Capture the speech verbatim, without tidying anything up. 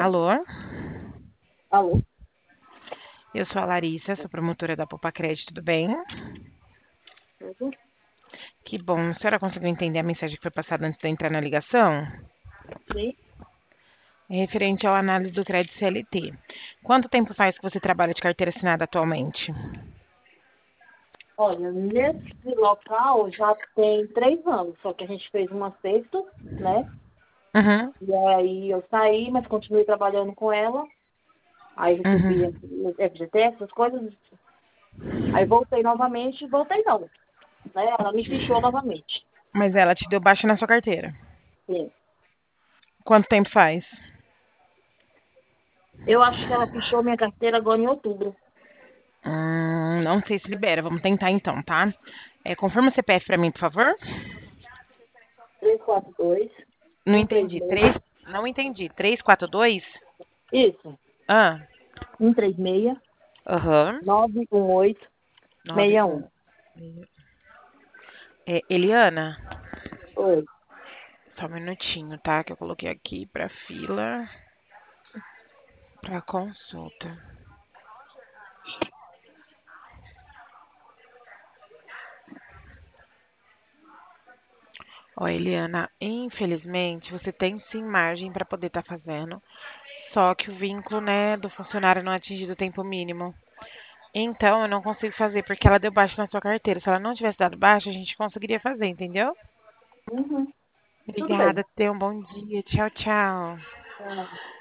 Alô, Alô? eu sou a Larissa, sou promotora da Poupa Crédito, tudo bem? Tudo? Que bom, a senhora conseguiu entender a mensagem que foi passada antes de eu entrar na ligação? Sim. É referente ao análise do crédito C L T. Quanto tempo faz que você trabalha de carteira assinada atualmente? Olha, nesse local já tem três anos, só que a gente fez um acerto, né? Uhum, E aí eu saí, mas continuei trabalhando com ela. Aí recebi uhum. F G T, essas coisas. Aí voltei novamente, voltei não, né? Ela me fichou novamente. Mas ela te deu baixa na sua carteira. Sim. Quanto tempo faz? Eu acho que ela fichou minha carteira agora em outubro. Hum, não sei se libera, vamos tentar então, tá? É, confirma o C P F pra mim, por favor. três quatro dois, Não um três entendi. Três? seis. Não entendi. Três, quatro, dois? Isso. Ah, um três seis, aham. nove um oito, Nove, seis um. um. É, Eliana? Oi. Só um minutinho, tá? Que eu coloquei aqui pra fila, pra consulta. Ó, Eliana, infelizmente você tem sim margem para poder estar fazendo, só que o vínculo, né, do funcionário não é atingido o tempo mínimo. Então, eu não consigo fazer porque ela deu baixa na sua carteira. Se ela não tivesse dado baixa, a gente conseguiria fazer, entendeu? Uhum. Tudo bem. Obrigada, tenha um bom dia. Tchau, tchau. Ah.